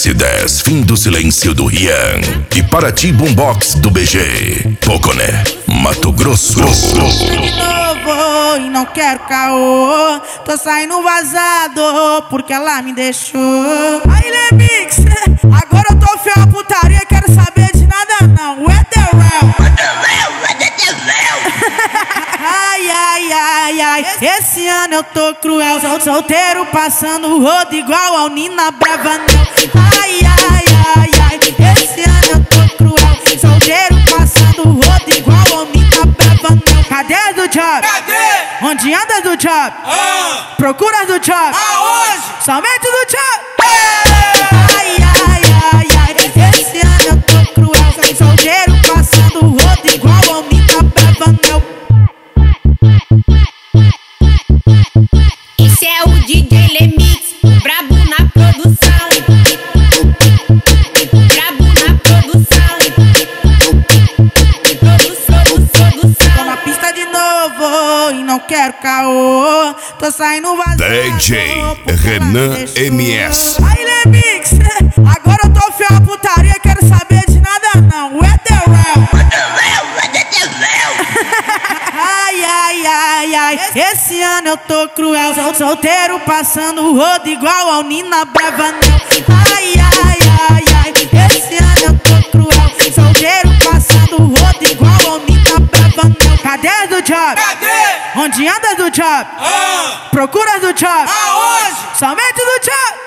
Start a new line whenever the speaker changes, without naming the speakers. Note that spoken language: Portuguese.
S10, fim do silêncio do Rian. E Paraty Boombox do BG. Poconé, Mato Grosso.
De novo e não quero caô. Tô saindo vazado porque ela me deixou. Aí, Lemix, agora eu tô feio a putaria. Quero saber de nada não. What the real? Ai, ai, ai, ai. Esse ano eu tô cruel. Solteiro passando o rodo igual ao Nina Brava não. Ai, ai, ai, ai. Esse ano eu tô cruel. Solteiro passando o rodo igual ao Nina Brava não. Cadê do job?
Cadê?
Onde anda do job? Procura do job?
Aonde?
Somente do job? Ai, ai, ai, ai. Esse ano eu tô cruel. Solteiro passando o rodo igual ao Nina Brava não.
Esse é o DJ Lemix, brabo na produção. Brabo na produção. Produção.
Tô na pista de novo e não quero caô. Tô saindo vazado.
DJ Renan MS.
Aí, Lemix, agora eu tô feio a putaria. Quero saber de nada não. What the real? Ai, ai, ai, ai. Esse ano eu tô cruel. Solteiro passando o rodo igual ao Nina Brava não. Ai, ai, ai, ai. Esse ano eu tô cruel. Solteiro passando o rodo igual ao Nina Brava não. Cadê do job?
Cadê?
Onde anda do job? Procura do job?
Aonde?
Somente do job?